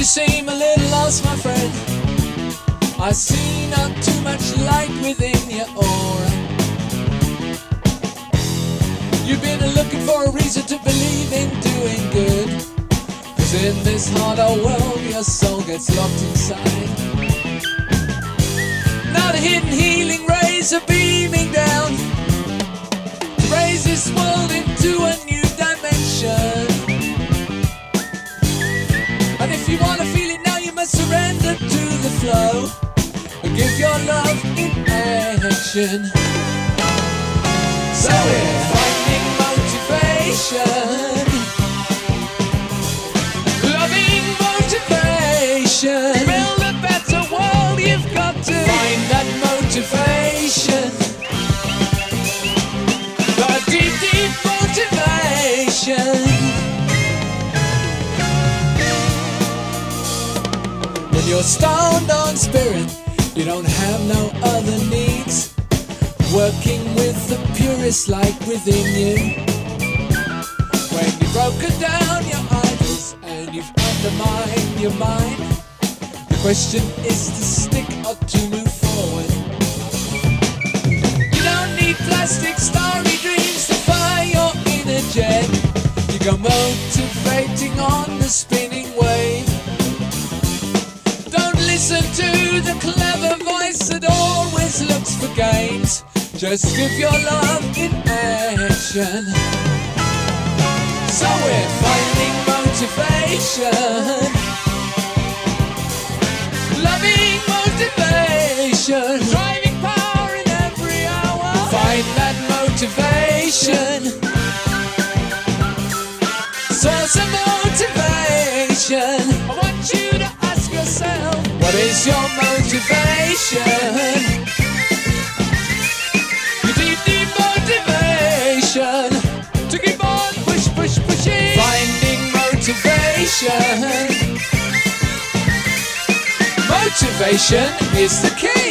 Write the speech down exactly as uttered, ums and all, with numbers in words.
seem a little lost, my friend. I see not too much light within your aura. You've been looking for a reason to believe in doing good, 'cause in this hard old world your soul gets locked inside. Now the hidden healing rays are beaming down to raise this world into a new dimension. And if you want to feel it now, you must surrender to the flow and give your love in action. So we're finding motivation, loving motivation. Build a better world, you've got to find that motivation. That deep, deep motivation. When you're stoned on spirit, you don't have no other needs. Working with the purest light within you. When you've broken down your idols and you've undermined your mind, the question is to stick or to move forward. You don't need plastic starry dreams to fire your inner jet. You go motivating on the spinning wave. Don't listen to the clever voice that always looks for games. Just give your love in action. So we're finding motivation, loving motivation, driving power in every hour. Find that motivation, source of motivation. I want you to ask yourself, what is your motivation? To keep on push, push, pushing. Finding motivation. Motivation is the key.